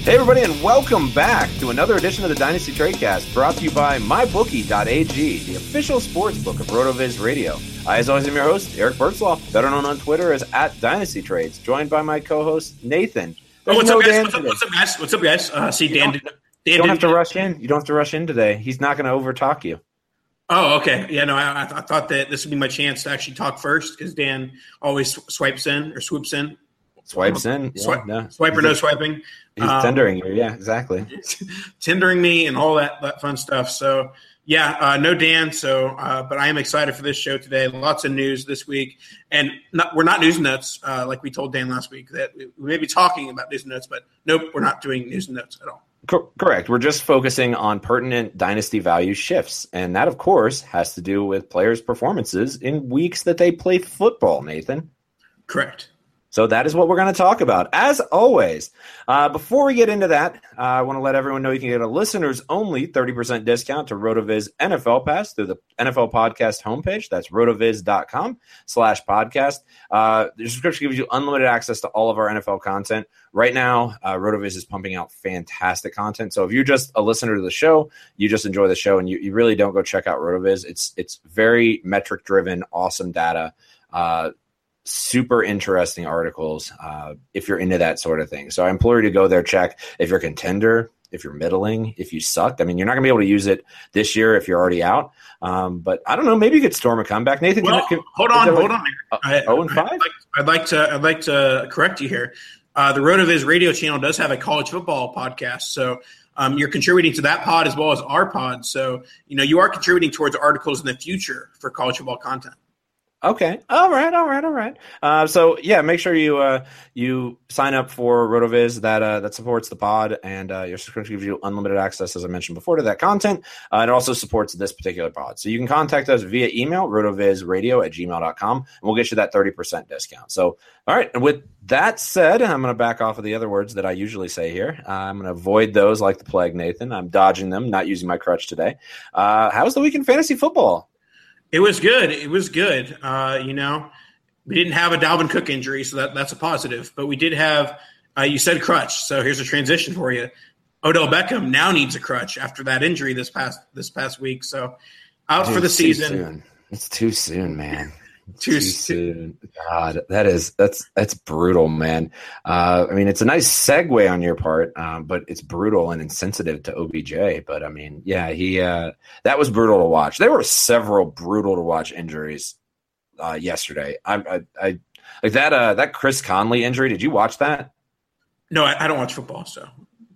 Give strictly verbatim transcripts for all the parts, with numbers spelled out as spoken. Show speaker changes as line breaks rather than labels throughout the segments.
Hey everybody, and welcome back to another edition of the Dynasty Tradecast, brought to you by my bookie dot a g, the official sports book of RotoViz Radio. I, as always, am your host, Eric Bertzloff, better known on Twitter as at Dynasty Trades, joined by my co-host, Nathan.
Oh, what's, no up, guys? What's, up, what's up, guys? What's up, guys? Uh, see, Dan.
You
Dan,
don't, you don't
Dan
have to rush in. You don't have to rush in today. He's not going to overtalk you.
Oh, okay. Yeah, no, I, I thought that this would be my chance to actually talk first because Dan always swipes in or swoops in.
Swipes in. Yeah,
Swipe,
no.
Swipe or
he's
no
a,
swiping.
He's
um,
tendering you. Yeah, exactly.
Tendering me and all that, that fun stuff. So, yeah, uh, no Dan. So, uh, but I am excited for this show today. Lots of news this week. And not, we're not news and notes uh, like we told Dan last week that we, we may be talking about news and notes, but nope, we're not doing news and notes at all.
Co- correct. We're just focusing on pertinent dynasty value shifts. And that, of course, has to do with players' performances in weeks that they play football, Nathan.
Correct.
So that is what we're going to talk about, as always. Uh, before we get into that, uh, I want to let everyone know you can get a listeners-only thirty percent discount to RotoViz N F L Pass through the N F L Podcast homepage. That's rotoviz.com slash podcast. Uh, the subscription gives you unlimited access to all of our N F L content. Right now, uh, RotoViz is pumping out fantastic content. So if you're just a listener to the show, you just enjoy the show, and you, you really don't go check out RotoViz. It's, it's very metric-driven, awesome data. Uh, super interesting articles uh, if you're into that sort of thing. So I implore you to go there, check if you're a contender, if you're middling, if you sucked. I mean, you're not going to be able to use it this year if you're already out. Um, but I don't know. Maybe you could storm a comeback. Nathan,
well,
can, can,
hold on, hold like, on.
Uh, I, oh and five?
I'd like, I'd like to I'd like to correct you here. Uh, the RotoViz radio channel does have a college football podcast. So um, you're contributing to that pod as well as our pod. So, you know, you are contributing towards articles in the future for college football content.
Okay. All right. All right. All right. Uh, so yeah, make sure you uh, you sign up for RotoViz that uh, that supports the pod, and uh, your subscription gives you unlimited access, as I mentioned before, to that content. Uh, it also supports this particular pod. So you can contact us via email, rotovizradio at gmail dot com, and we'll get you that thirty percent discount. So, all right. And with that said, I'm going to back off of the other words that I usually say here. Uh, I'm going to avoid those like the plague, Nathan. I'm dodging them, not using my crutch today. Uh, how's the week in fantasy football?
It was good. It was good. Uh, you know, we didn't have a Dalvin Cook injury, so that, that's a positive. But we did have, uh, you said crutch, so here's a transition for you. Odell Beckham now needs a crutch after that injury this past this past week. So out
Dude,
for the
it's
season.
Too soon. It's too soon, man.
Too,
too soon. God, that is that's that's brutal, man. Uh, I mean, it's a nice segue on your part, um, but it's brutal and insensitive to O B J. But I mean, yeah, he uh, that was brutal to watch. There were several brutal to watch injuries uh, yesterday. I, I, I like that uh, that Chris Conley injury. Did you watch that?
No, I, I don't watch football, so.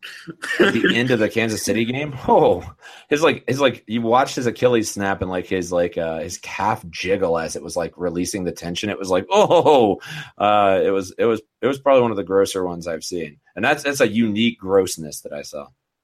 At the end of the Kansas City game, oh, his like his like you watched his Achilles snap and like his like uh, his calf jiggle as it was like releasing the tension. It was like oh, uh, it was it was it was probably one of the grosser ones I've seen, and that's that's a unique grossness that I saw.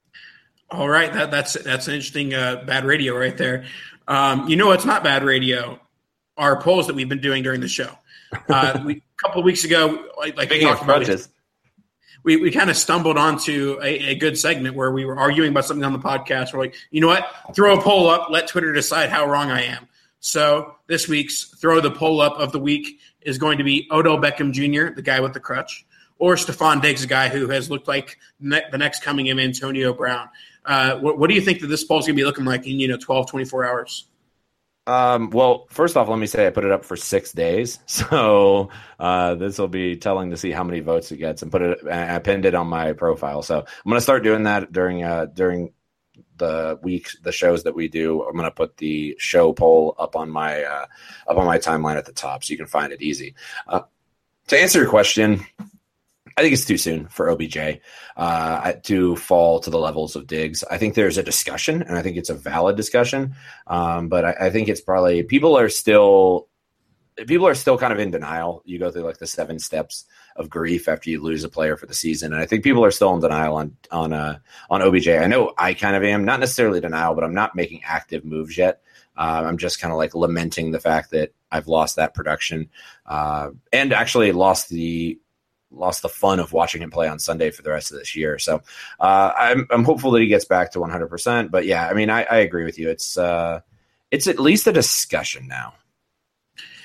All right, that that's that's an interesting uh, bad radio right there. Um, you know, it's not bad radio. Our polls that we've been doing during the show. Uh, we, a couple of weeks ago, like, like we talked about. It, We we kind of stumbled onto a, a good segment where we were arguing about something on the podcast. We're like, you know what? Throw a poll up. Let Twitter decide how wrong I am. So this week's throw the poll up of the week is going to be Odell Beckham Junior, the guy with the crutch, or Stephon Diggs, a guy who has looked like ne- the next coming of Antonio Brown. Uh, what, what do you think that this poll is going to be looking like in, you know, twelve, twenty-four hours?
Um, well, first off, let me say I put it up for six days. So uh, this will be telling to see how many votes it gets and put it, I pinned it on my profile. So I'm going to start doing that during, uh, during the week, the shows that we do. I'm going to put the show poll up on my, uh, up on my timeline at the top so you can find it easy. Uh, to answer your question, I think it's too soon for O B J uh, to fall to the levels of Diggs. I think there's a discussion, and I think it's a valid discussion. Um, but I, I think it's probably people are still people are still kind of in denial. You go through like the seven steps of grief after you lose a player for the season, and I think people are still in denial on on uh, on O B J. I know I kind of am, not necessarily denial, but I'm not making active moves yet. Uh, I'm just kind of like lamenting the fact that I've lost that production uh, and actually lost the. lost the fun of watching him play on Sunday for the rest of this year. So uh, I'm, I'm hopeful that he gets back to one hundred percent. But yeah, I mean, I, I agree with you. It's uh, it's at least a discussion now.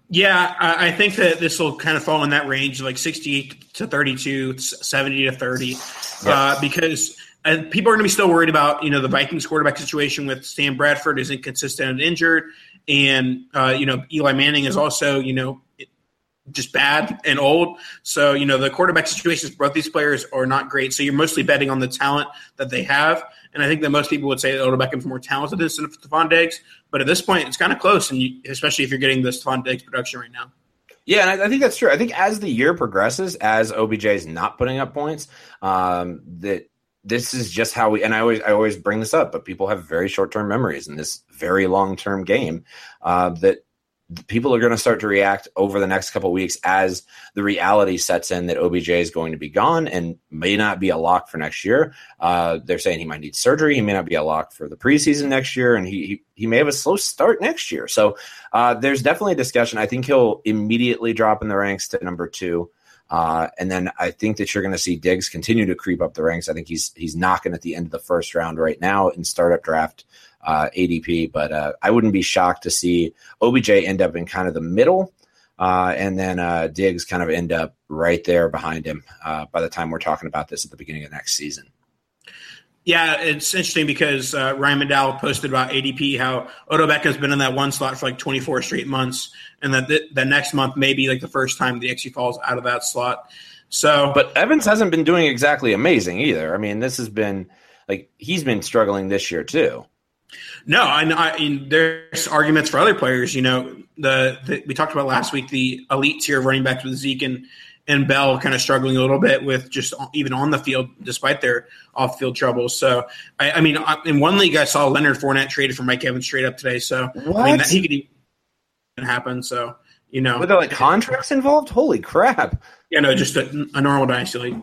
Yeah, I think that this will kind of fall in that range, like sixty-eight to thirty-two, seventy to thirty, yeah. uh, because uh, people are going to be still worried about, you know, the Vikings quarterback situation with Sam Bradford is inconsistent and injured, and uh, you know, Eli Manning is also, you know, just bad and old. So, you know, the quarterback situations for both these players are not great. So you're mostly betting on the talent that they have. And I think that most people would say that Odell Beckham's more talented than Stephon Diggs. But at this point, it's kind of close, and you, especially if you're getting the Stephon Diggs production right now.
Yeah, and I, I think that's true. I think as the year progresses, as O B J is not putting up points, um, that this is just how we – and I always I always bring this up, but people have very short-term memories in this very long-term game uh, that – people are going to start to react over the next couple of weeks as the reality sets in that O B J is going to be gone and may not be a lock for next year. Uh, they're saying he might need surgery. He may not be a lock for the preseason next year, and he he, he may have a slow start next year. So uh, there's definitely a discussion. I think he'll immediately drop in the ranks to number two. Uh, and then I think that you're going to see Diggs continue to creep up the ranks. I think he's he's knocking at the end of the first round right now in startup draft uh, A D P. But uh, I wouldn't be shocked to see O B J end up in kind of the middle, uh, and then uh, Diggs kind of end up right there behind him uh, by the time we're talking about this at the beginning of next season.
Yeah, it's interesting because uh, Ryan McDowell posted about A D P, how Odell Beckham's been in that one slot for like twenty-four straight months, and that th- the next month may be like the first time the actually falls out of that slot. So,
but Evans hasn't been doing exactly amazing either. I mean, this has been like he's been struggling this year too.
No, I, I mean, there's arguments for other players. You know, the, the we talked about last week the elite tier of running backs with Zeke and. And Bell kind of struggling a little bit with just even on the field, despite their off-field troubles. So, I, I mean, in one league, I saw Leonard Fournette traded for Mike Evans straight up today. So,
what?
I mean, that, he could even happen. So, you know.
Were there like contracts involved? Holy crap.
Yeah, no, just a, a normal dynasty league.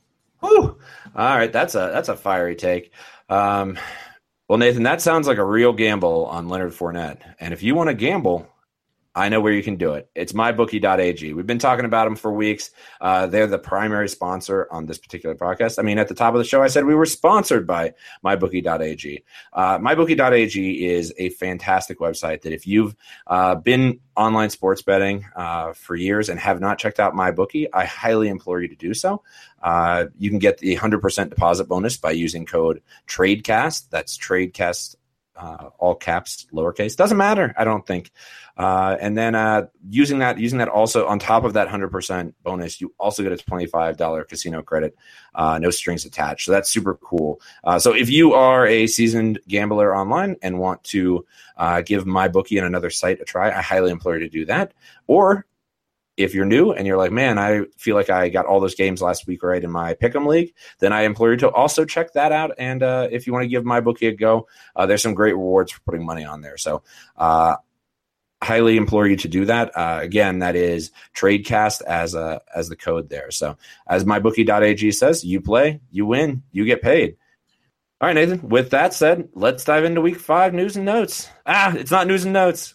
Whew. All right, that's a that's a fiery take. Um, well, Nathan, that sounds like a real gamble on Leonard Fournette. And if you want to gamble, I know where you can do it. It's my bookie dot a g. We've been talking about them for weeks. Uh, they're the primary sponsor on this particular podcast. I mean, at the top of the show, I said we were sponsored by my bookie dot a g. Uh, my bookie dot a g is a fantastic website that if you've uh, been online sports betting uh, for years and have not checked out MyBookie, I highly implore you to do so. Uh, you can get the one hundred percent deposit bonus by using code TRADECAST. That's TRADECAST. Uh, all caps, lowercase, doesn't matter, I don't think. Uh, and then uh, using that, using that also on top of that one hundred percent bonus, you also get a twenty-five dollars casino credit, uh, no strings attached. So that's super cool. Uh, so if you are a seasoned gambler online and want to uh, give MyBookie and another site a try, I highly implore you to do that. Or if you're new and you're like, man, I feel like I got all those games last week right in my Pick'em League, then I implore you to also check that out. And uh, if you want to give MyBookie a go, uh, there's some great rewards for putting money on there. So uh, highly implore you to do that. Uh, again, that is TRADECAST as a, as the code there. So as my bookie dot a g says, you play, you win, you get paid. All right, Nathan, with that said, let's dive into week five news and notes. Ah, it's not news and notes.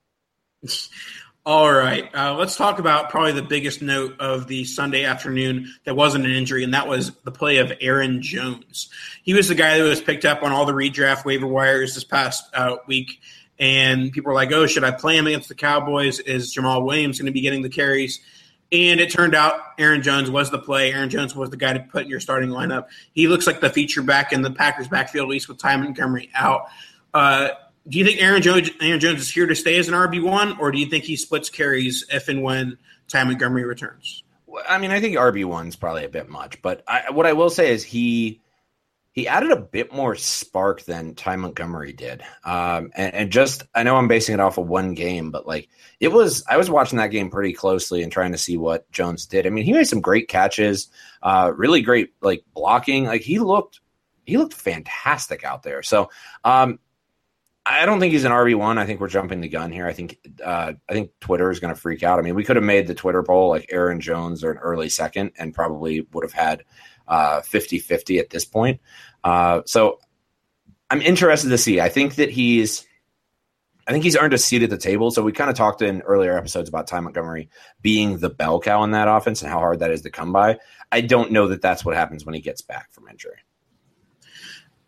All right, uh, let's talk about probably the biggest note of the Sunday afternoon that wasn't an injury, and that was the play of Aaron Jones. He was the guy that was picked up on all the redraft waiver wires this past uh, week, and people were like, oh, should I play him against the Cowboys? Is Jamal Williams going to be getting the carries? And it turned out Aaron Jones was the play. Aaron Jones was the guy to put in your starting lineup. He looks like the feature back in the Packers backfield, at least with Ty Montgomery out. Uh Do you think Aaron Jones, Aaron Jones is here to stay as an R B one, or do you think he splits carries if and when Ty Montgomery returns?
I mean, I think R B one is probably a bit much, but I, what I will say is he he added a bit more spark than Ty Montgomery did. Um, and, and just, I know I'm basing it off of one game, but like it was, I was watching that game pretty closely and trying to see what Jones did. I mean, he made some great catches, uh, really great like blocking. Like he looked, he looked fantastic out there. So, um, I don't think he's an R B one. I think we're jumping the gun here. I think uh, I think Twitter is going to freak out. I mean, we could have made the Twitter poll like Aaron Jones or an early second and probably would have had uh, fifty-fifty at this point. Uh, so I'm interested to see. I think that he's I think he's earned a seat at the table. So we kind of talked in earlier episodes about Ty Montgomery being the bell cow in that offense and how hard that is to come by. I don't know that that's what happens when he gets back from injury.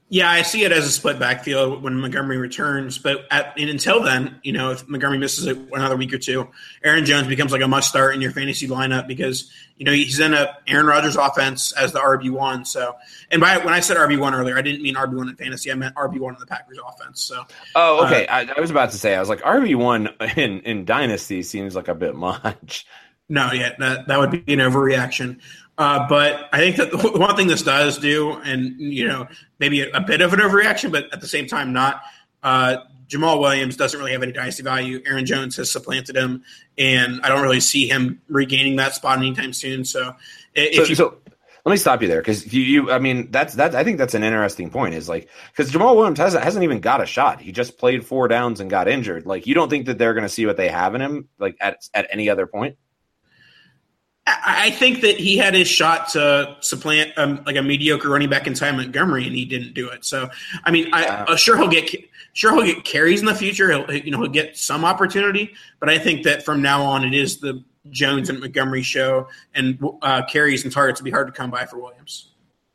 Yeah, I see it as a split backfield when Montgomery returns. But at, and until then, you know, if Montgomery misses it another week or two, Aaron Jones becomes like a must start in your fantasy lineup because, you know, he's in a Aaron Rodgers offense as the R B one. So, and by when I said R B one earlier, I didn't mean R B one in fantasy. I meant R B one in the Packers offense. So,
oh, okay.
Uh,
I, I was about to say, I was like, R B one in, in Dynasty seems like a bit much.
No, yeah, that, that would be an overreaction. Uh, but I think that the one thing this does do, and, you know, maybe a, a bit of an overreaction, but at the same time not, uh, Jamal Williams doesn't really have any dynasty value. Aaron Jones has supplanted him, and I don't really see him regaining that spot anytime soon. So if
so,
you
so let me stop you there because you, you, I mean, that's that. I think that's an interesting point. Is like because Jamal Williams hasn't hasn't even got a shot. He just played four downs and got injured. Like you don't think that they're going to see what they have in him like at at any other point?
I think that he had his shot to supplant um, like a mediocre running back in Ty Montgomery, and he didn't do it. So, I mean, I, uh, sure he'll get sure he'll get carries in the future. He'll you know he'll get some opportunity, but I think that from now on, it is the Jones and Montgomery show, and uh, carries and targets will be hard to come by for Williams.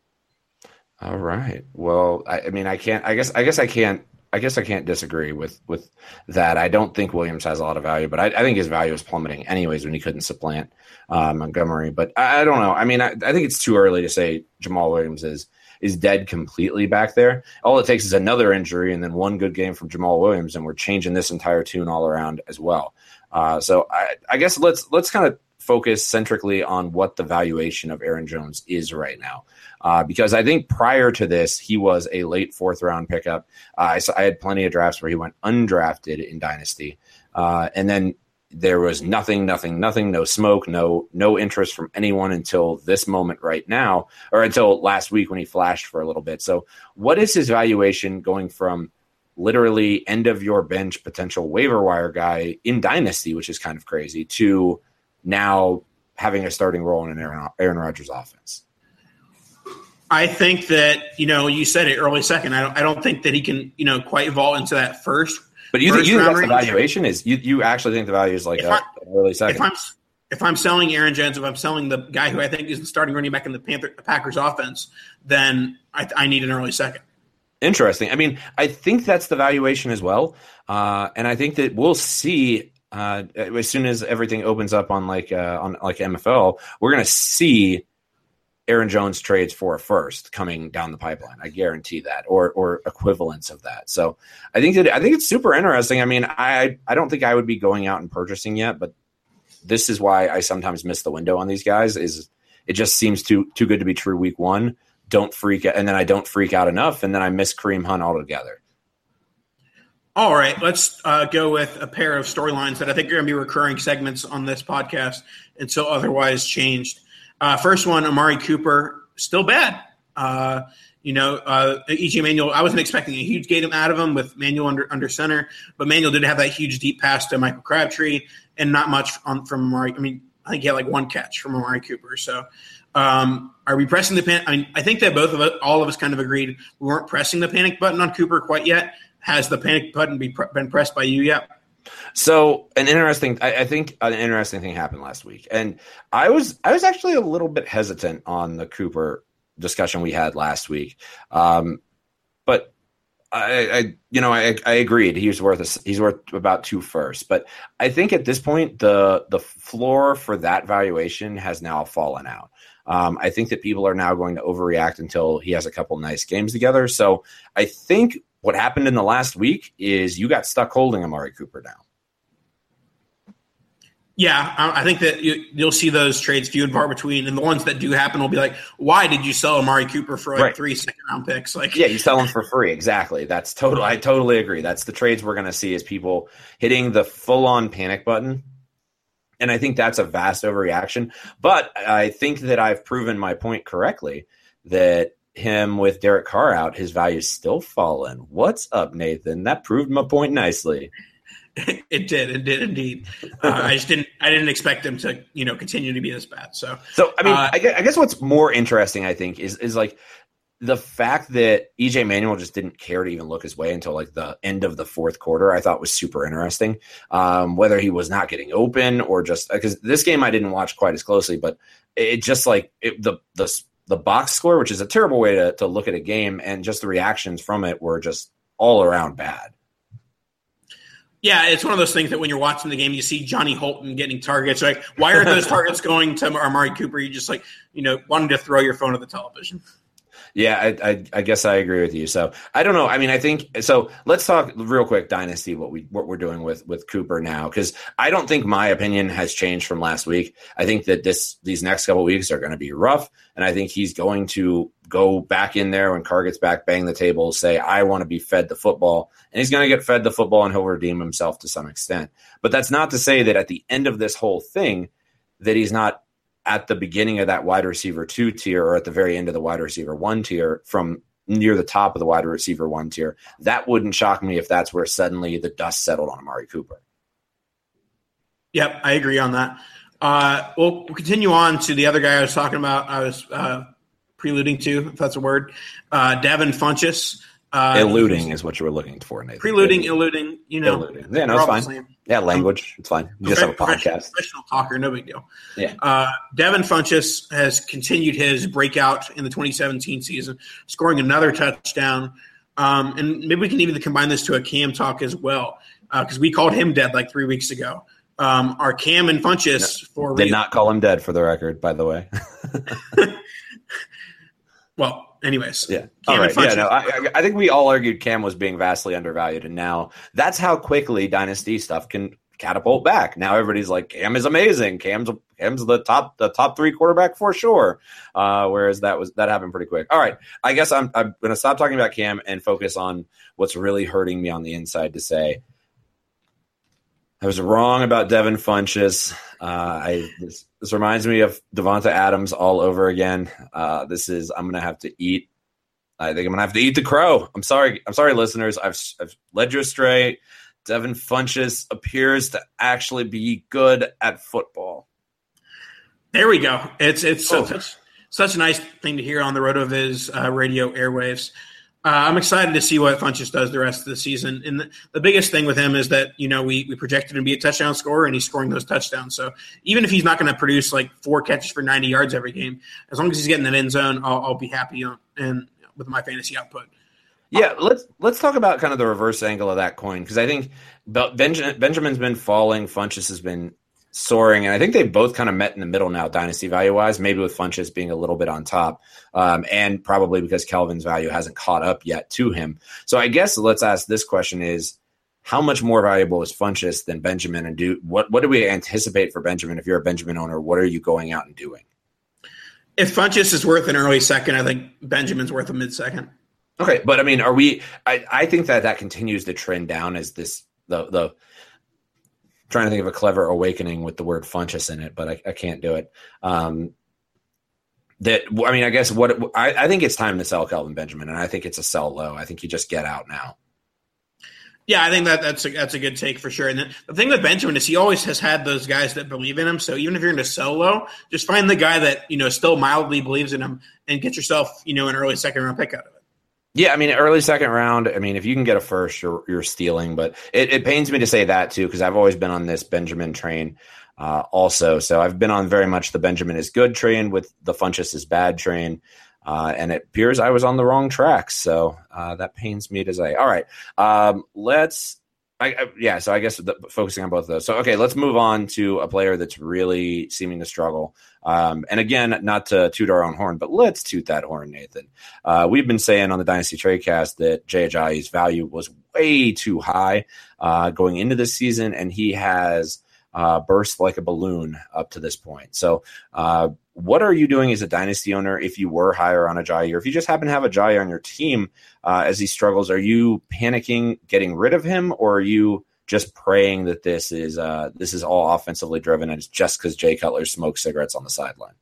All right. Well, I, I mean, I can't. I guess. I guess I can't. I guess I can't disagree with, with that. I don't think Williams has a lot of value, but I, I think his value is plummeting anyways when he couldn't supplant uh, Montgomery. But I, I don't know. I mean, I, I think it's too early to say Jamal Williams is is dead completely back there. All it takes is another injury and then one good game from Jamal Williams, and we're changing this entire tune all around as well. Uh, so I, I guess let's let's kind of focus centrically on what the valuation of Aaron Jones is right now. Uh, because I think prior to this, he was a late fourth round pickup. Uh, I, I had plenty of drafts where he went undrafted in Dynasty. Uh, and then there was nothing, nothing, nothing, no smoke, no no interest from anyone until this moment right now, or until last week when he flashed for a little bit. So what is his valuation going from literally end of your bench potential waiver wire guy in Dynasty, which is kind of crazy, to now having a starting role in an Aaron, Aaron Rodgers offense?
I think that, you know, you said it early second. I don't I don't think that he can, you know, quite vault into that first.
But you
first
think, you think that's
range.
the valuation is you, you actually think the value is like a,
I,
an early second?
If I'm if I'm selling Aaron Jones, if I'm selling the guy who I think is the starting running back in the Panther the Packers offense, then I, I need an early second.
Interesting. I mean, I think that's the valuation as well. Uh, and I think that we'll see uh, as soon as everything opens up on like uh, on like M F L, we're going to see Aaron Jones trades for a first coming down the pipeline. I guarantee that, or or equivalents of that. So I think that I think it's super interesting. I mean, I I don't think I would be going out and purchasing yet, but this is why I sometimes miss the window on these guys. Is it just seems too too good to be true week one? Don't freak out, and then I don't freak out enough, and then I miss Kareem Hunt altogether.
All right, let's uh, go with a pair of storylines that I think are going to be recurring segments on this podcast until otherwise changed. Uh, first one, Amari Cooper, still bad. Uh, you know, uh, E J Manuel, I wasn't expecting a huge game out of him with Manuel under under center, but Manuel did have that huge deep pass to Michael Crabtree and not much on, from Amari. I mean, I think he had like one catch from Amari Cooper. So um, are we pressing the panic? I mean, I think that both of us, all of us kind of agreed we weren't pressing the panic button on Cooper quite yet. Has the panic button be pre- been pressed by you yet?
So an interesting, I, I think an interesting thing happened last week, and I was I was actually a little bit hesitant on the Cooper discussion we had last week, um, but I, I you know I, I agreed he's worth a, he's worth about two firsts, but I think at this point the the floor for that valuation has now fallen out. Um, I think that people are now going to overreact until he has a couple nice games together. So I think what happened in the last week is you got stuck holding Amari Cooper down.
Yeah, I think that you, you'll see those trades few and far between, and the ones that do happen will be like, "Why did you sell Amari Cooper for like right. three second round picks?" Like,
yeah, you sell him for free. Exactly. That's total. I totally agree. That's the trades we're going to see is people hitting the full on panic button, and I think that's a vast overreaction. But I think that I've proven my point correctly that him with Derek Carr out, his value's still fallen. What's up, Nathan? That proved my point nicely.
It did. It did indeed. Uh, I just didn't. I didn't expect him to, you know, continue to be this bad. So,
so I mean,
uh,
I, guess, I guess what's more interesting, I think, is is like the fact that E J Manuel just didn't care to even look his way until like the end of the fourth quarter. I thought was super interesting. Um, whether he was not getting open or just because this game I didn't watch quite as closely, but it just like it, the the the box score, which is a terrible way to, to look at a game, and just the reactions from it were just all around bad.
Yeah, it's one of those things that when you're watching the game, you see Johnny Holton getting targets. Like, why are those targets going to Amari Cooper? You just like, you know, wanting to throw your phone at the television.
Yeah, I, I, I guess I agree with you. So I don't know. I mean, I think so. Let's talk real quick, Dynasty. What we what we're doing with with Cooper now, because I don't think my opinion has changed from last week. I think that this these next couple of weeks are going to be rough, and I think he's going to go back in there when Carr gets back, bang the table, say I want to be fed the football, and he's going to get fed the football, and he'll redeem himself to some extent. But that's not to say that at the end of this whole thing that he's not at the beginning of that wide receiver two tier or at the very end of the wide receiver one tier from near the top of the wide receiver one tier. That wouldn't shock me if that's where suddenly the dust settled on Amari Cooper.
Yep, I agree on that. Uh, we'll, we'll continue on to the other guy I was talking about. I was uh, preluding to, if that's a word, uh, Devin Funchess. Uh,
eluding is what you were looking for, Nathan.
Preluding, eluding, you know.
Eluding. Yeah, no, it's fine. Yeah, language. It's fine. You just have a podcast.
Professional talker, no big deal.
Yeah.
Uh, Devin Funchess has continued his breakout in the twenty seventeen season, scoring another touchdown. Um, and maybe we can even combine this to a Cam talk as well, because uh, we called him dead like three weeks ago. Um, our Cam and Funchess no, for
did re- not call him dead, for the record, by the way.
Well, anyways.
Yeah. All right. Yeah, no, I, I think we all argued Cam was being vastly undervalued, and now that's how quickly Dynasty stuff can catapult back. Now everybody's like, Cam is amazing. Cam's Cam's the top the top three quarterback for sure. Uh, whereas that was that happened pretty quick. All right. I guess I'm I'm going to stop talking about Cam and focus on what's really hurting me on the inside to say I was wrong about Devin Funchess. Uh, I this, this reminds me of Devonta Adams all over again. Uh, this is I'm gonna have to eat. I think I'm gonna have to eat the crow. I'm sorry. I'm sorry, listeners. I've I've led you astray. Devin Funchess appears to actually be good at football.
There we go. It's it's
oh.
such such a nice thing to hear on the RotoViz uh, radio airwaves. Uh, I'm excited to see what Funchess does the rest of the season. And the, the biggest thing with him is that, you know, we, we projected him to be a touchdown scorer, and he's scoring those touchdowns. So even if he's not going to produce like four catches for ninety yards every game, as long as he's getting that end zone, I'll, I'll be happy on, and with my fantasy output.
Yeah, let's let's talk about kind of the reverse angle of that coin, because I think Benjamin, Benjamin's been falling, Funchess has been soaring, and I think they both kind of met in the middle now, dynasty value-wise, maybe with Funchess being a little bit on top, um, and probably because Kelvin's value hasn't caught up yet to him. So I guess let's ask this question is, how much more valuable is Funchess than Benjamin, and do what, what do we anticipate for Benjamin? If you're a Benjamin owner, what are you going out and doing?
If Funchess is worth an early second, I think Benjamin's worth a mid-second.
Okay, but I mean, are we I, – I think that that continues to trend down as this the – the trying to think of a clever awakening with the word Funchess in it, but I, I can't do it. Um, that I mean, I guess what I, I think it's time to sell Kelvin Benjamin, and I think it's a sell low. I think you just get out now.
Yeah, I think that that's a, that's a good take for sure. And the, the thing with Benjamin is he always has had those guys that believe in him. So even if you're into sell low, just find the guy that, you know, still mildly believes in him and get yourself, you know, an early second round pick out of it.
Yeah, I mean, early second round, I mean, if you can get a first, you're, you're stealing. But it, it pains me to say that, too, because I've always been on this Benjamin train uh, also. So I've been on very much the Benjamin is good train with the Funchess is bad train. Uh, and it appears I was on the wrong track. So uh, that pains me to say. All right, um, let's I, I, yeah, so I guess the, focusing on both of those. So, okay, let's move on to a player that's really seeming to struggle. Um, and again, not to toot our own horn, but let's toot that horn, Nathan. Uh, we've been saying on the Dynasty Tradecast that Jay Ajayi's value was way too high uh, going into this season, and he has uh, burst like a balloon up to this point. So uh, what are you doing as a Dynasty owner if you were higher on Ajayi, or if you just happen to have Ajayi on your team uh, as he struggles? Are you panicking getting rid of him, or are you just praying that this is uh, this is all offensively driven and it's just because Jay Cutler smokes cigarettes on the sideline?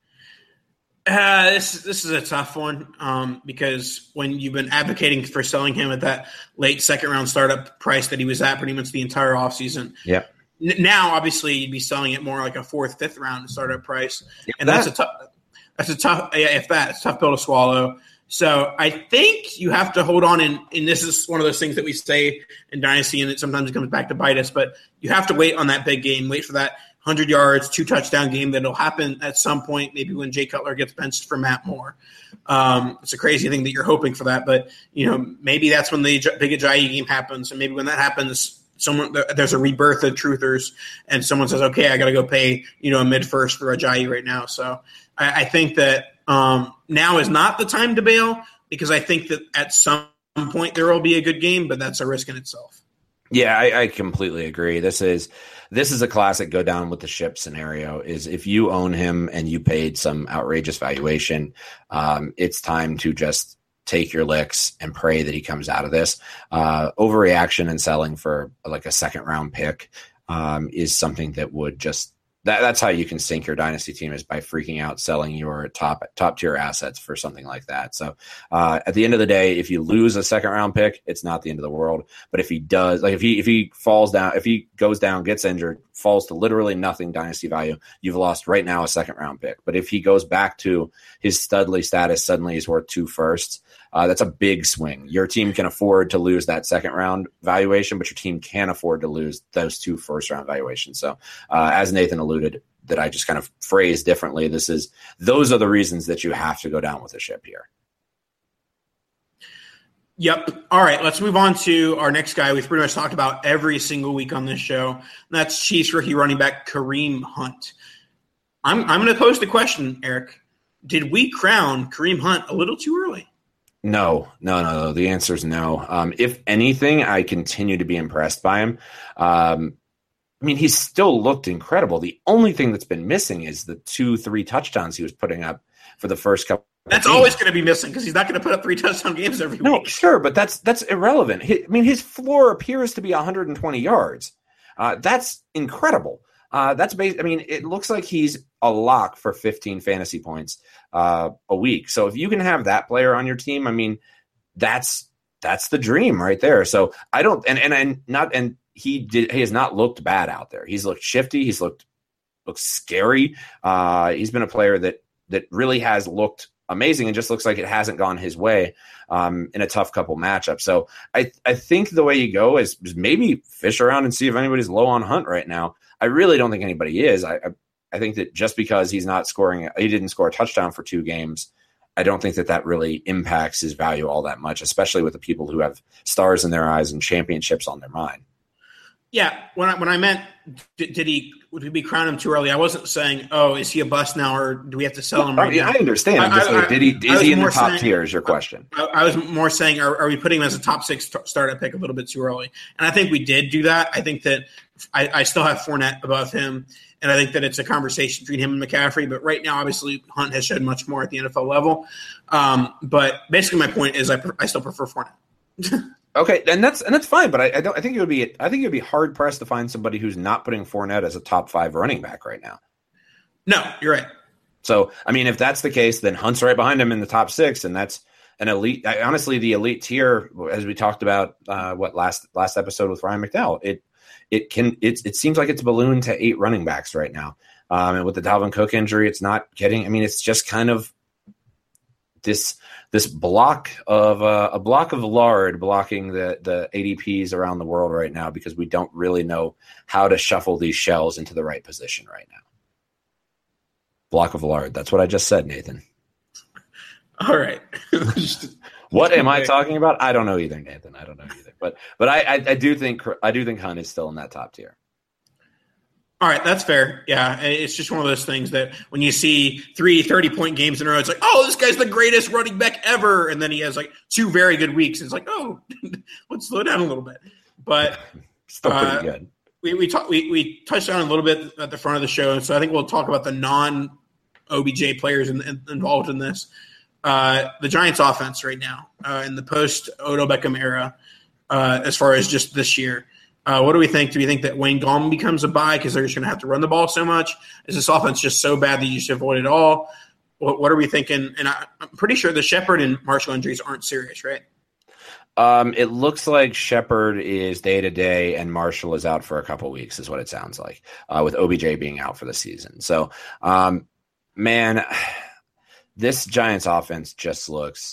Uh, this this is a tough one um, because when you've been advocating for selling him at that late second round startup price that he was at pretty much the entire offseason.
Yeah.
N- now, obviously, you'd be selling it more like a fourth, fifth round startup price,
if
and
that.
that's a tough. That's a tough. Yeah, if that, it's a tough pill to swallow. So I think you have to hold on, and, and this is one of those things that we say in Dynasty, and it sometimes comes back to bite us, but you have to wait on that big game, wait for that hundred yards, two touchdown game that'll happen at some point, maybe when Jay Cutler gets benched for Matt Moore. Um, it's a crazy thing that you're hoping for that, but you know, maybe that's when the big Ajayi game happens. And maybe when that happens, someone, there's a rebirth of truthers and someone says, okay, I got to go pay, you know, a mid first for Ajayi right now. So I, I think that um, now is not the time to bail, because I think that at some point there will be a good game, but that's a risk in itself.
Yeah, I, I completely agree. This is this is a classic go down with the ship scenario. Is if you own him and you paid some outrageous valuation, um, it's time to just take your licks and pray that he comes out of this. Uh, overreaction and selling for like a second round pick um, is something that would just that, that's how you can sink your dynasty team, is by freaking out, selling your top top tier assets for something like that. So uh, at the end of the day, if you lose a second round pick, it's not the end of the world. But if he does, like if he if he falls down, if he goes down, gets injured, falls to literally nothing dynasty value, you've lost right now a second round pick. But if he goes back to his Studley status, suddenly he's worth two firsts. Uh, that's a big swing. Your team can afford to lose that second round valuation, but your team can't afford to lose those two first round valuations. So uh, as Nathan alluded, that I just kind of phrased differently, this is, those are the reasons that you have to go down with the ship here.
Yep. All right, let's move on to our next guy. We've pretty much talked about every single week on this show. And that's Chiefs rookie running back Kareem Hunt. I'm, I'm going to pose the question, Eric. Did we crown Kareem Hunt a little too early?
No, no, no, no. The answer is no. Um, if anything, I continue to be impressed by him. Um, I mean, he's still looked incredible. The only thing that's been missing is the two, three touchdowns he was putting up for the first couple.
That's
games.
Always going to be missing, because he's not going to put up three touchdown games every
no,
week.
No, sure, but that's that's irrelevant. He, I mean, his floor appears to be one hundred twenty yards. Uh, that's incredible. Uh, that's bas- I mean, it looks like he's a lock for fifteen fantasy points uh, a week. So if you can have that player on your team, I mean, that's that's the dream right there. So I don't, and and and not, and he did. He has not looked bad out there. He's looked shifty. He's looked looked scary. Uh, he's been a player that that really has looked amazing, and just looks like it hasn't gone his way um, in a tough couple matchups. So I I think the way you go is, is maybe fish around and see if anybody's low on Hunt right now. I really don't think anybody is. I, I I think that just because he's not scoring, he didn't score a touchdown for two games, I don't think that that really impacts his value all that much, especially with the people who have stars in their eyes and championships on their mind.
Yeah, when I when I meant did, did he would we crown him too early? I wasn't saying, oh, is he a bust now, or do we have to sell him right
I mean,
now?
I understand. I'm just
I,
like,
I,
did he is he in the top
saying,
tier? Is your question?
I, I was more saying, are, are we putting him as a top six t- startup pick a little bit too early? And I think we did do that. I think that I, I still have Fournette above him, and I think that it's a conversation between him and McCaffrey. But right now, obviously, Hunt has shown much more at the N F L level. Um, but basically, my point is, I pre- I still prefer Fournette.
Okay, and that's and that's fine, but I, I don't. I think it would be. I think it would be hard pressed to find somebody who's not putting Fournette as a top five running back right now.
No, you're right.
So, I mean, if that's the case, then Hunt's right behind him in the top six, and that's an elite. I, honestly, the elite tier, as we talked about, uh, what last last episode with Ryan McDowell, it it can it it seems like it's ballooned to eight running backs right now, um, and with the Dalvin Cook injury, it's not getting. I mean, it's just kind of this. This block of uh, a block of lard blocking the, the A D Ps around the world right now, because we don't really know how to shuffle these shells into the right position right now. Block of lard. That's what I just said, Nathan.
All right.
What am I talking about? I don't know either, Nathan. I don't know either. But but I, I, I do think I do think Hunt is still in that top tier.
All right, that's fair. Yeah, it's just one of those things that when you see three thirty-point games in a row, it's like, oh, this guy's the greatest running back ever. And then he has like two very good weeks. It's like, oh, let's slow down a little bit. But
still pretty
uh,
good.
We we, talk, we we touched on it a little bit at the front of the show, so I think we'll talk about the non-O B J players in, in, involved in this. Uh, the Giants' offense right now uh, in the post-Odell Beckham era, uh, as far as just this year. Uh, what do we think? Do we think that Wayne Gallman becomes a buy because they're just going to have to run the ball so much? Is this offense just so bad that you should avoid it all? What, what are we thinking? And I, I'm pretty sure the Shepard and Marshall injuries aren't serious, right?
Um, it looks like Shepard is day to day and Marshall is out for a couple weeks, is what it sounds like, uh, with O B J being out for the season. So, um, man, this Giants offense just looks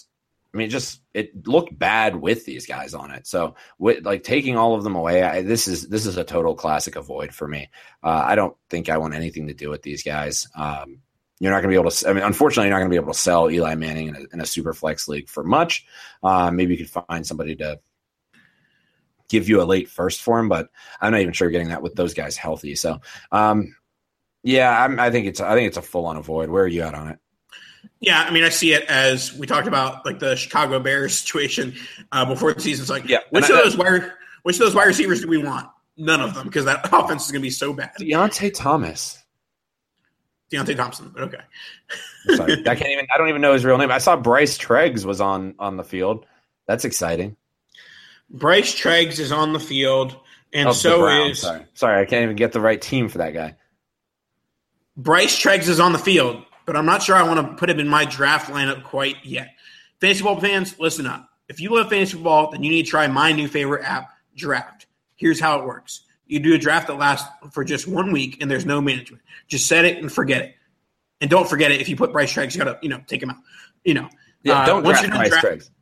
I mean, just it looked bad with these guys on it. So, with like taking all of them away, I, this is this is a total classic avoid for me. Uh, I don't think I want anything to do with these guys. Um, you're not going to be able to. I mean, unfortunately, you're not going to be able to sell Eli Manning in a, in a super flex league for much. Uh, maybe you could find somebody to give you a late first for him, but I'm not even sure you're getting that with those guys healthy. So, um, yeah, I'm, I think it's I think it's a full on avoid. Where are you at on it?
Yeah, I mean, I see it as we talked about, like the Chicago Bears situation uh, before the season. It's like,
yeah,
which of those wide, which of those wide receivers do we want? None of them, because that offense is going to be so bad.
Deontay Thomas,
Deontay Thompson, but okay.
Sorry, I can't even. I don't even know his real name. I saw Bryce Treggs was on on the field. That's exciting.
Bryce Treggs is on the field, and
oh,
so is
sorry. Sorry, I can't even get the right team for that guy.
Bryce Treggs is on the field. But I'm not sure I want to put him in my draft lineup quite yet. Fantasy football fans, listen up. If you love fantasy football, then you need to try my new favorite app, Draft. Here's how it works. You do a draft that lasts for just one week, and there's no management. Just set it and forget it. And don't forget it. If you put Bryce Treggs, you got to, you know, take him out. You know.
Yeah, don't uh, draft Bryce
dra-
Treggs.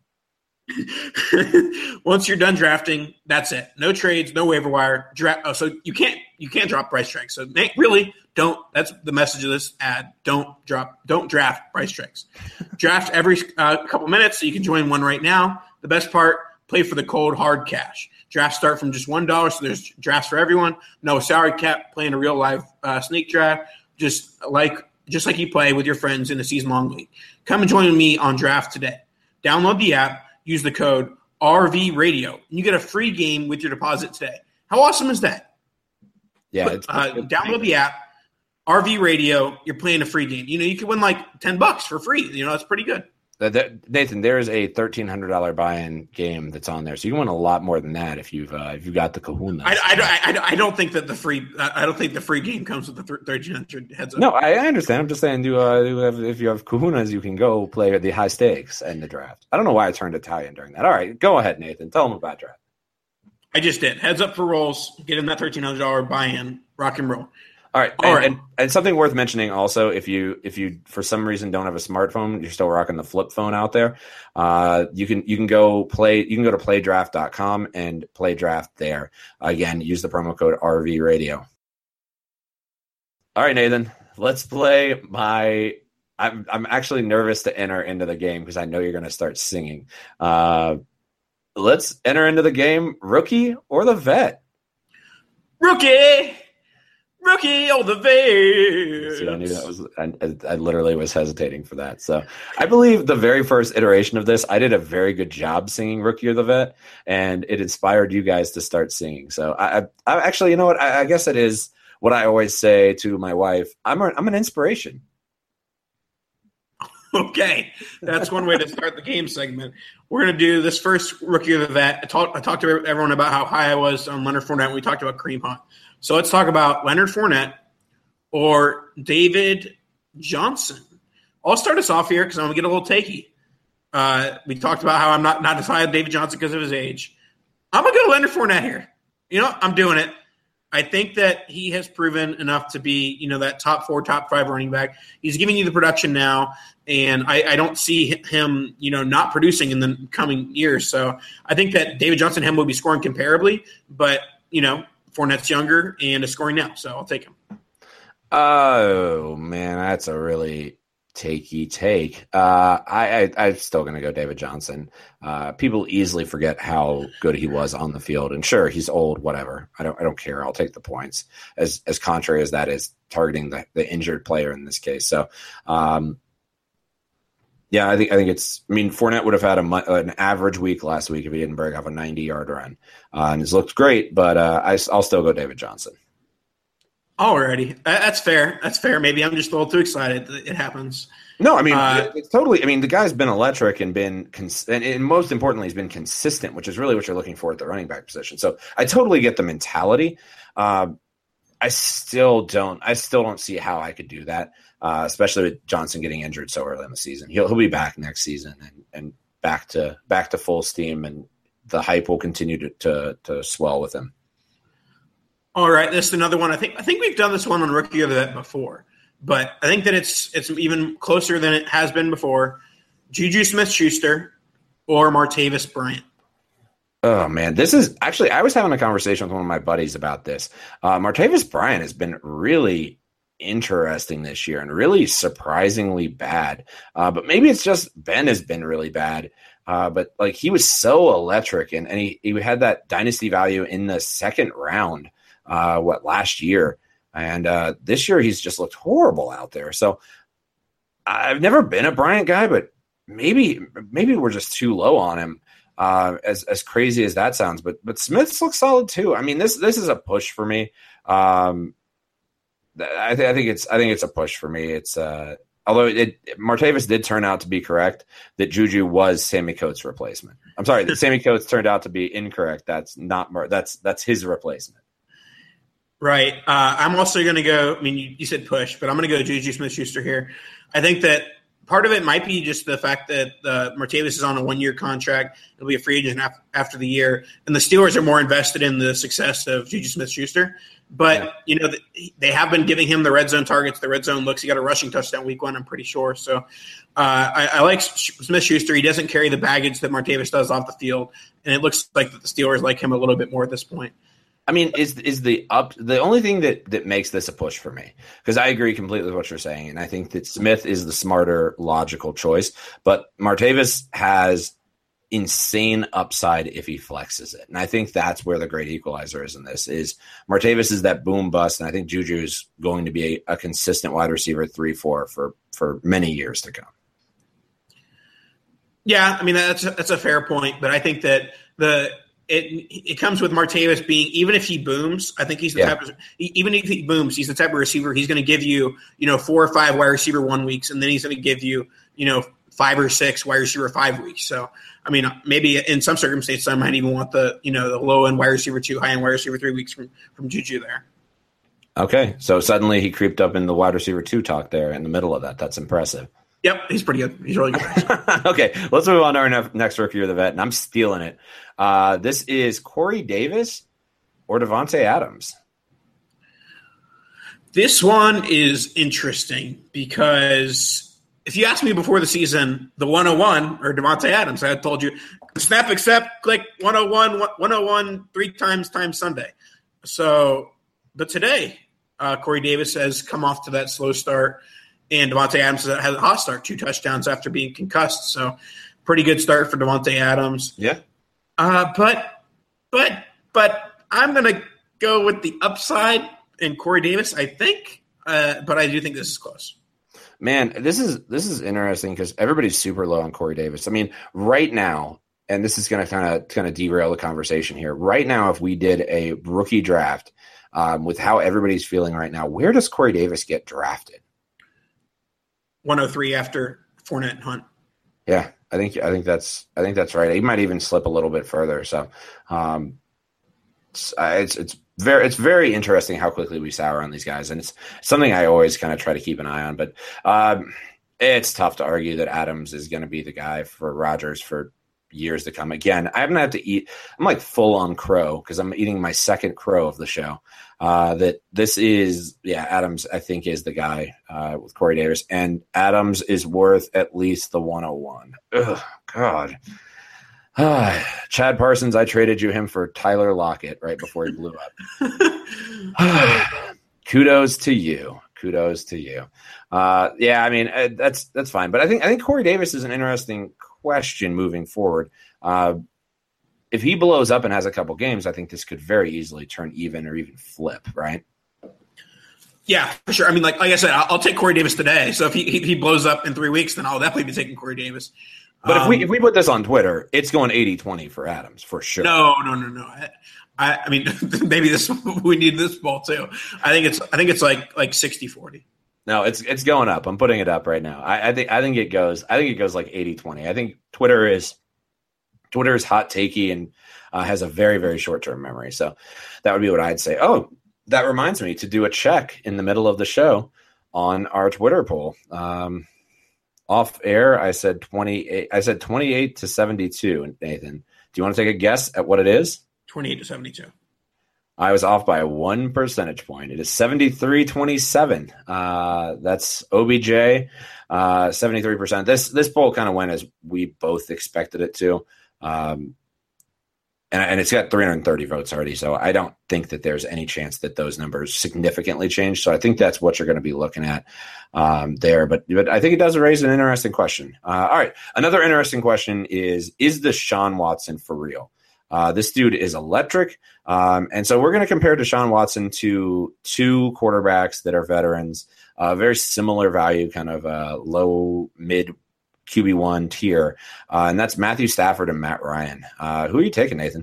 Once you're done drafting, that's it. No trades, no waiver wire. Draft. Oh, so you can't you can't drop Bryce Treggs. So really, don't. That's the message of this ad. Don't drop. Don't draft Bryce Treggs. Draft every uh, couple minutes, so you can join one right now. The best part: play for the cold hard cash. Drafts start from just one dollar, so there's drafts for everyone. No salary cap. Playing a real live uh, snake draft, just like just like you play with your friends in a season long league. Come and join me on Draft today. Download the app. Use the code R V Radio, and you get a free game with your deposit today. How awesome is that?
Yeah,
but,
it's
uh, download the app, R V Radio. You're playing a free game. You know, you can win like ten bucks for free. You know, that's pretty good.
Uh, that, Nathan, there is a thirteen hundred dollars buy-in game that's on there, so you can win a lot more than that if you've uh, if you got the kahunas.
I, I, I, I don't think that the free I don't think the free game comes with the thirteen hundred heads up.
No, I, I understand. I'm just saying, do uh, do have, if you have kahunas, you can go play the high stakes in the draft. I don't know why I turned Italian during that. All right, go ahead, Nathan. Tell them about draft.
I just did. Heads up for rolls. Get in that thirteen hundred dollars buy-in. Rock and roll.
All right.
All
and,
right.
And, and something worth mentioning also, if you if you for some reason don't have a smartphone, you're still rocking the flip phone out there. Uh, you can you can go play you can go to play draft dot com and play draft there. Again, use the promo code R V Radio. All right, Nathan, let's play my. I'm I'm actually nervous to enter into the game because I know you're going to start singing. Uh, let's enter into the game. Rookie or the vet?
Rookie. Rookie or the vet.
See, I knew that was. I, I literally was hesitating for that. So I believe the very first iteration of this, I did a very good job singing "Rookie or the Vet," and it inspired you guys to start singing. So I, I, I actually, you know what? I, I guess it is what I always say to my wife. I'm, a, I'm an inspiration.
Okay, that's one way to start the game segment. We're going to do this first Rookie of the Vet. I talked, I talked to everyone about how high I was on Leonard Fournette. We talked about Kareem Hunt. So let's talk about Leonard Fournette or David Johnson. I'll start us off here because I'm going to get a little takey. Uh, we talked about how I'm not, not as high as David Johnson because of his age. I'm going to go Leonard Fournette here. You know, I'm doing it. I think that he has proven enough to be, you know, that top four, top five running back. He's giving you the production now, and I, I don't see him, you know, not producing in the coming years. So I think that David Johnson and him will be scoring comparably, but, you know, Fournette's younger and is scoring now, so I'll take him.
Oh, man, that's a really takey take. Uh, I, I, I'm still going to go David Johnson. Uh, people easily forget how good he was on the field, and sure, he's old, whatever. I don't I don't care. I'll take the points, as as contrary as that is targeting the, the injured player in this case. So, um, yeah, I think I think it's. I mean, Fournette would have had a an average week last week if he didn't break off a ninety-yard run, uh, and it's looked great. But uh, I, I'll still go David Johnson.
Alrighty, that's fair. That's fair. Maybe I'm just a little too excited. It happens.
No, I mean,
uh,
it's totally. I mean, the guy's been electric and been, cons- and, and most importantly, he's been consistent, which is really what you're looking for at the running back position. So I totally get the mentality. Uh, I still don't. I still don't see how I could do that, uh, especially with Johnson getting injured so early in the season. He'll he'll be back next season and, and back to back to full steam, and the hype will continue to to, to swell with him.
All right, this is another one. I think I think we've done this one on Rookie of the Vet before, but I think that it's it's even closer than it has been before. Juju Smith-Schuster or Martavis Bryant?
Oh, man. This is actually, I was having a conversation with one of my buddies about this. Uh, Martavis Bryant has been really interesting this year and really surprisingly bad. Uh, but maybe it's just Ben has been really bad. Uh, but like he was so electric and, and he, he had that dynasty value in the second round, uh, what last year. And uh, this year he's just looked horrible out there. So I've never been a Bryant guy, but maybe maybe we're just too low on him. Uh, as as crazy as that sounds, but but Smith's looks solid too. I mean, this this is a push for me. Um, I, th- I think it's I think it's a push for me. It's uh, although it, it Martavis did turn out to be correct that Juju was Sammy Coates' replacement. I'm sorry that Sammy Coates turned out to be incorrect. That's not Mar- that's that's his replacement.
Right. Uh, I'm also going to go. I mean, you, you said push, but I'm going to go Juju Smith-Schuster here. I think that part of it might be just the fact that uh, Martavis is on a one-year contract. He'll be a free agent af- after the year, and the Steelers are more invested in the success of Juju Smith-Schuster. But, yeah. you know, they have been giving him the red zone targets, the red zone looks. He got a rushing touchdown week one, I'm pretty sure. So uh, I, I like Smith-Schuster. He doesn't carry the baggage that Martavis does off the field, and it looks like the Steelers like him a little bit more at this point.
I mean, is is the up the only thing that, that makes this a push for me? Because I agree completely with what you're saying, and I think that Smith is the smarter, logical choice. But Martavis has insane upside if he flexes it, and I think that's where the great equalizer is in this. Is Martavis is that boom bust, and I think Juju is going to be a, a consistent wide receiver three four for for many years to come.
Yeah, I mean that's a, that's a fair point, but I think that the. It it comes with Martavis being, even if he booms, I think he's the yeah. type of, even if he booms, he's the type of receiver, he's going to give you, you know, four or five wide receiver one weeks, and then he's going to give you, you know, five or six wide receiver five weeks. So, I mean, maybe in some circumstances, I might even want the, you know, the low end wide receiver two, high end wide receiver three weeks from, from Juju there.
Okay. So suddenly he creeped up in the wide receiver two talk there in the middle of that. That's impressive.
Yep, he's pretty good. He's really good.
Okay, let's move on to our next rookie of the vet, and I'm stealing it. Uh, this is Corey Davis or Davante Adams.
This one is interesting because if you asked me before the season, the one oh one or Davante Adams, I had told you, snap, accept, click one oh one, one oh one, three times, times Sunday. So, but today, uh, Corey Davis has come off to that slow start. And Davante Adams has a hot start, two touchdowns after being concussed. So pretty good start for Davante Adams.
Yeah.
Uh, but, but, but I'm going to go with the upside in Corey Davis, I think. Uh, but I do think this is close.
Man, this is this is interesting because everybody's super low on Corey Davis. I mean, right now, and this is going to kind of kind of derail the conversation here. Right now, if we did a rookie draft um, with how everybody's feeling right now, where does Corey Davis get drafted?
one oh three after Fournette and Hunt.
Yeah, I think I think that's I think that's right. He might even slip a little bit further. So, um, it's, it's it's very it's very interesting how quickly we sour on these guys, and it's something I always kind of try to keep an eye on. But um, it's tough to argue that Adams is going to be the guy for Rodgers for years to come. Again, I'm gonna have to eat. I'm like full on crow because I'm eating my second crow of the show. Uh, that this is, yeah, Adams, I think, is the guy uh, with Corey Davis. And Adams is worth at least the one oh one. Ugh, God. Ah, Chad Parsons, I traded you him for Tyler Lockett right before he blew up. Kudos to you. Kudos to you. Uh, yeah, I mean, uh, that's that's fine. But I think I think Corey Davis is an interesting question moving forward. Uh, If he blows up and has a couple games, I think this could very easily turn even or even flip, right?
Yeah, for sure. I mean, like like I said, I'll, I'll take Corey Davis today. So if he if he blows up in three weeks, then I'll definitely be taking Corey Davis.
But um, if we if we put this on Twitter, it's going eighty twenty for Adams for sure.
No, no, no, no. I, I mean, maybe this we need this ball too. I think it's I think it's like like sixty forty.
No, it's it's going up. I'm putting it up right now. I, I think I think it goes. I think it goes like eighty twenty. I think Twitter is. Twitter is hot takey and uh, has a very, very short-term memory. So that would be what I'd say. Oh, that reminds me to do a check in the middle of the show on our Twitter poll. Um, off air, I said twenty-eight. I said twenty-eight to seventy-two. Nathan, do you want to take a guess at what it is?
twenty-eight to seventy-two.
I was off by one percentage point. It is seventy-three twenty-seven. Uh, that's O B J, uh, seventy-three percent. This this poll kind of went as we both expected it to. Um, and, and it's got three hundred thirty votes already, so I don't think that there's any chance that those numbers significantly change. So I think that's what you're going to be looking at um, there. But, but I think it does raise an interesting question. Uh, all right, another interesting question is, is Deshaun Watson for real? Uh, this dude is electric. Um, and so we're going to compare Deshaun Watson to two quarterbacks that are veterans, uh, very similar value, kind of uh, low, mid Q B one tier. Uh, and that's Matthew Stafford and Matt Ryan. Uh, who are you taking, Nathan?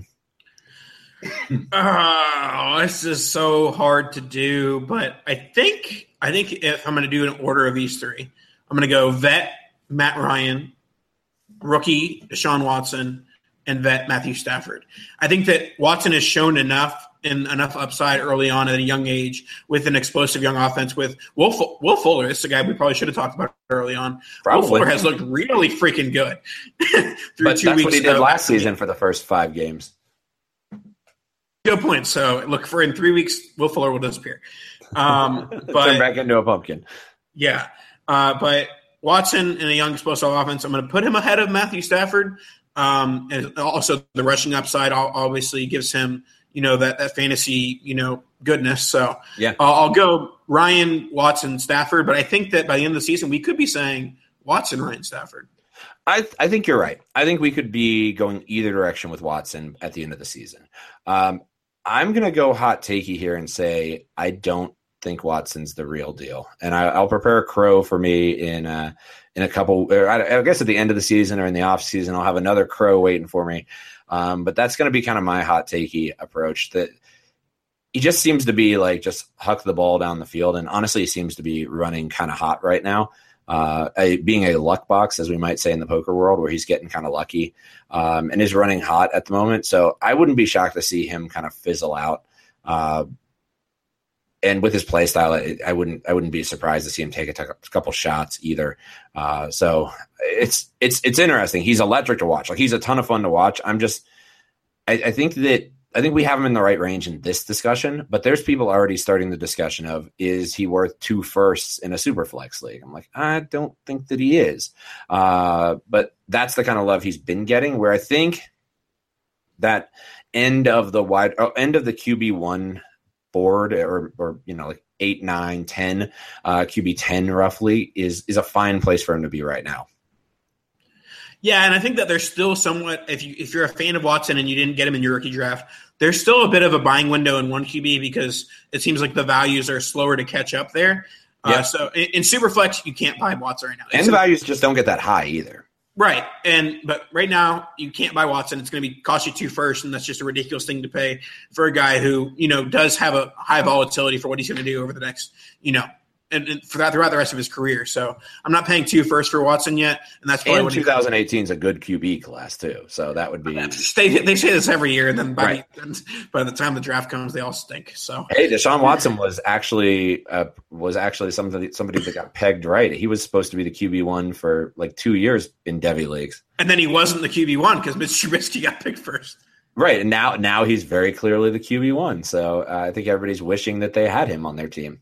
Oh, this is so hard to do. But I think, I think if I'm going to do an order of these three, I'm going to go vet Matt Ryan, rookie Deshaun Watson, and vet Matthew Stafford. I think that Watson has shown enough and enough upside early on at a young age with an explosive young offense with Will, F- Will Fuller. This is a guy we probably should have talked about early on.
Probably.
Will Fuller has looked really freaking good through
but
two
that's
weeks.
What he did last season for the first five games.
Good point. So look, for in three weeks, Will Fuller will disappear. Um, but
turn back into a pumpkin.
Yeah. Uh, but Watson in a young explosive offense, I'm going to put him ahead of Matthew Stafford. Um, and also the rushing upside obviously gives him, you know, that, that fantasy, you know, goodness. So
yeah,
I'll, I'll go Ryan, Watson, Stafford. But I think that by the end of the season, we could be saying Watson, Ryan, Stafford.
I, th- I think you're right. I think we could be going either direction with Watson at the end of the season. Um, I'm going to go hot takey here and say I don't think Watson's the real deal. And I, I'll prepare a crow for me in uh, in a couple, or I, I guess at the end of the season or in the off season, I'll have another crow waiting for me. Um, but that's going to be kind of my hot takey approach. That he just seems to be like just huck the ball down the field, and honestly, he seems to be running kind of hot right now. Uh, a, being a luck box, as we might say in the poker world, where he's getting kind of lucky um, and is running hot at the moment. So I wouldn't be shocked to see him kind of fizzle out. Uh, and with his play style, I, I wouldn't I wouldn't be surprised to see him take a, t- a couple shots either. Uh, so it's it's it's interesting. He's electric to watch. Like he's a ton of fun to watch. I'm just I, I think that. I think we have him in the right range in this discussion, but there's people already starting the discussion of, is he worth two firsts in a super flex league? I'm like, I don't think that he is. Uh, but that's the kind of love he's been getting, where I think that end of the wide oh, end of the Q B one board or, or, you know, like eight, nine, ten, uh, Q B ten roughly is, is a fine place for him to be right now.
Yeah, and I think that there's still somewhat, if you if you're a fan of Watson and you didn't get him in your rookie draft, there's still a bit of a buying window in one Q B because it seems like the values are slower to catch up there. Yeah. Uh, so in, in Superflex, you can't buy Watson right now.
And
it's
the values just don't get that high either.
Right. And but right now you can't buy Watson. It's going to be cost you two first, and that's just a ridiculous thing to pay for a guy who, you know, does have a high volatility for what he's going to do over the next, you know, and, and for that throughout the rest of his career. So I'm not paying two first for Watson yet, and that's probably
and
what
twenty eighteen is a good Q B class too. So that would be
they they say this every year, and then by,
right.
the, by the time the draft comes, they all stink. So
hey, Deshaun Watson was actually uh, was actually somebody somebody that got pegged right. He was supposed to be the Q B one for like two years in Devy leagues,
and then he wasn't the Q B one because Mitch Trubisky got picked first.
Right, and now now he's very clearly the Q B one. So uh, I think everybody's wishing that they had him on their team.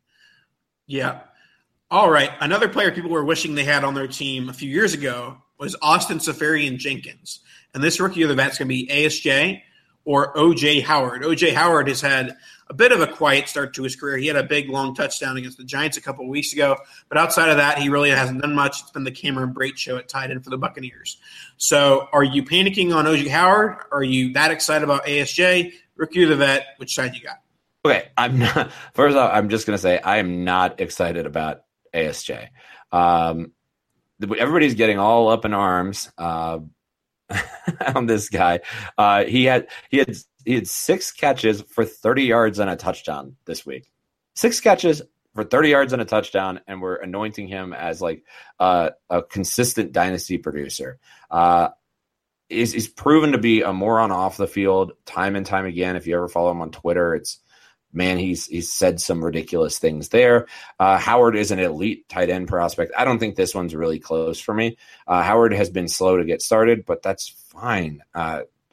Yeah. All right. Another player people were wishing they had on their team a few years ago was Austin Seferian-Jenkins. And this rookie of the vet's going to be A S J or O J Howard. O J Howard has had a bit of a quiet start to his career. He had a big, long touchdown against the Giants a couple of weeks ago. But outside of that, he really hasn't done much. It's been the Cameron Brate show at tight end for the Buccaneers. So are you panicking on O J Howard? Are you that excited about A S J? Rookie of the vet, which side you got?
Okay, I'm not. First off, I'm just going to say I am not excited about A S J. Um, everybody's getting all up in arms uh, on this guy. Uh, he had he had he had six catches for thirty yards and a touchdown this week. Six catches for thirty yards and a touchdown, and we're anointing him as like uh, a consistent dynasty producer. Uh, he's, he's proven to be a moron off the field time and time again. If you ever follow him on Twitter, it's Man, he's he's said some ridiculous things there. Uh, Howard is an elite tight end prospect. I don't think this one's really close for me. Uh, Howard has been slow to get started, but that's fine. Uh,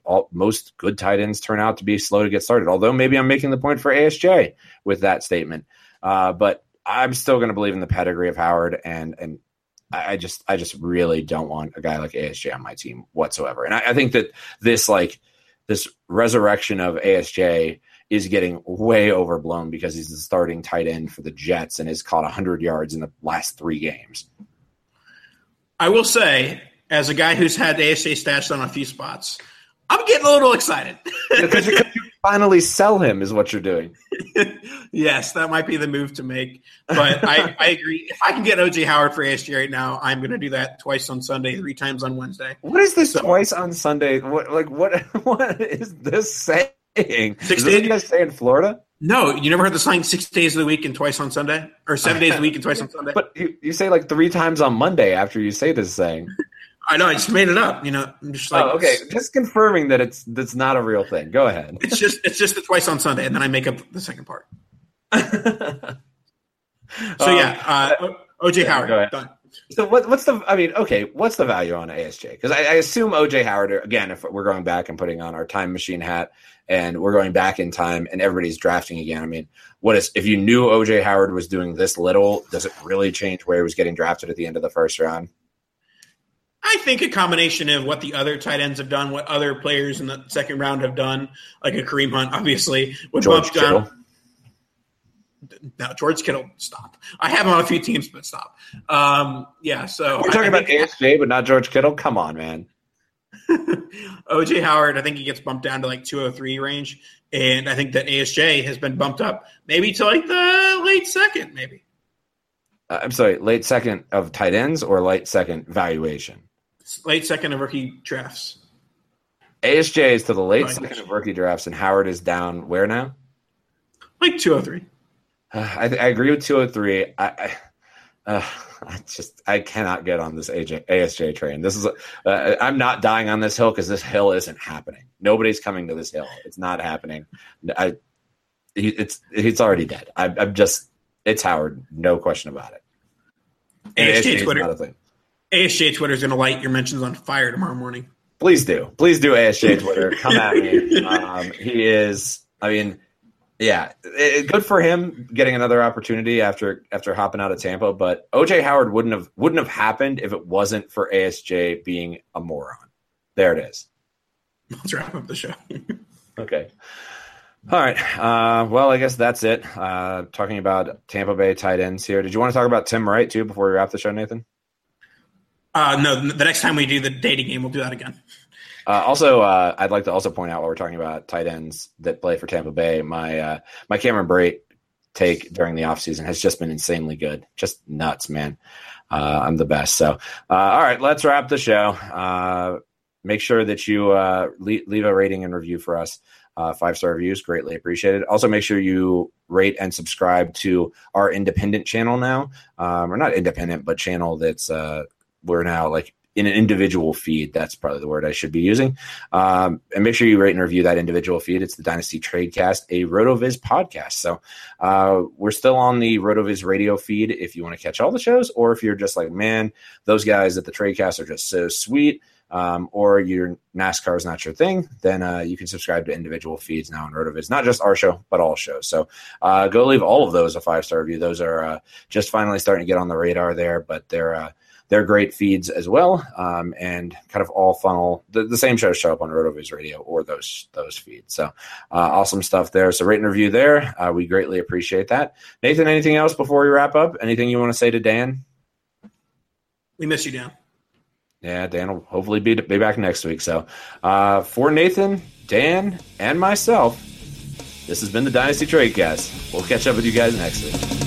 all, most good tight ends turn out to be slow to get started. Although maybe I'm making the point for A S J with that statement, uh, but I'm still going to believe in the pedigree of Howard, and and I just I just really don't want a guy like A S J on my team whatsoever. And I, I think that this like this resurrection of A S J is getting way overblown because he's the starting tight end for the Jets and has caught one hundred yards in the last three games.
I will say, as a guy who's had A S J stashed on a few spots, I'm getting a little excited.
Because you finally sell him is what you're doing.
Yes, that might be the move to make. But I, I agree. If I can get O J Howard for A S J right now, I'm going to do that twice on Sunday, three times on Wednesday.
What is this so, twice on Sunday? What like what what is this saying?
Six
is
days.
You guys say in Florida?
No, you never heard the saying six days of the week and twice on Sunday? Or seven days a week and twice on Sunday?
But you, you say like three times on Monday after you say this saying.
I know, I just made it up. You know, I'm just like,
oh, okay, just confirming that it's that's not a real thing. Go ahead.
It's just it's just the twice on Sunday, and then I make up the second part. so
um,
yeah, uh, O J
yeah,
Howard done.
So what, what's the? I mean, okay, what's the value on A S J? Because I, I assume O J Howard again. If we're going back and putting on our time machine hat, and we're going back in time, and everybody's drafting again. I mean, what is if you knew O J Howard was doing this little? Does it really change where he was getting drafted at the end of the first round?
I think a combination of what the other tight ends have done, what other players in the second round have done, like a Kareem Hunt, obviously, would
George
bump down.
Kittle.
No, George Kittle, stop. I have him on a few teams, but stop. Um, yeah, so
we're talking
I, I
about A S J, but not George Kittle. Come on, man.
O J Howard, I think he gets bumped down to like two oh three range, and I think that A S J has been bumped up maybe to like the late second, maybe.
Uh, I'm sorry, late second of tight ends or late second valuation?
Late second of rookie drafts.
A S J is to the late
Valuation.
second of rookie drafts, and Howard is down where now?
Like two oh three.
Uh, I, I agree with two oh three. I, I, uh, I just I cannot get on this A J, A S J train. This is uh, I'm not dying on this hill because this hill isn't happening. Nobody's coming to this hill. It's not happening. I he, it's it's already dead. I, I'm just it's Howard, no question about it.
A S J
is
Twitter.
not a thing.
A S J Twitter is going to light your mentions on fire tomorrow morning.
Please do. Please do, A S J Twitter. Come at me. Um, he is, I mean, yeah, it, good for him getting another opportunity after after hopping out of Tampa. But O J Howard wouldn't have wouldn't have happened if it wasn't for A S J being a moron. There it is.
Let's wrap up the show.
Okay. All right. Uh, well, I guess that's it. Uh, talking about Tampa Bay tight ends here. Did you want to talk about Tim Wright, too, before we wrap the show, Nathan?
Uh, no, the next time we do the dating game, we'll do that again.
Uh, also, uh, I'd like to also point out while we're talking about tight ends that play for Tampa Bay, my uh, my Cameron Brate take during the offseason has just been insanely good. Just nuts, man. Uh, I'm the best. So, uh, all right, let's wrap the show. Uh, make sure that you uh, leave, leave a rating and review for us. Uh, five-star reviews, greatly appreciated. Also, make sure you rate and subscribe to our independent channel now. Um, or not independent, but channel that's uh, – we're now like in an individual feed. That's probably the word I should be using. Um, and make sure you rate and review that individual feed. It's the Dynasty Tradecast, a RotoViz podcast. So uh, we're still on the RotoViz radio feed if you want to catch all the shows, or if you're just like, man, those guys at the Tradecast are just so sweet, um, or your NASCAR is not your thing, then uh, you can subscribe to individual feeds now on RotoViz, not just our show, but all shows. So uh, go leave all of those a five-star review. Those are uh, just finally starting to get on the radar there, but they're uh, They're great feeds as well, um, and kind of all funnel. The, the same shows show up on RotoViz Radio or those those feeds. So uh, awesome stuff there. So rate and review there. Uh, we greatly appreciate that. Nathan, anything else before we wrap up? Anything you want to say to Dan?
We miss you, Dan.
Yeah, Dan will hopefully be, be back next week. So uh, for Nathan, Dan, and myself, this has been the Dynasty Tradecast. We'll catch up with you guys next week.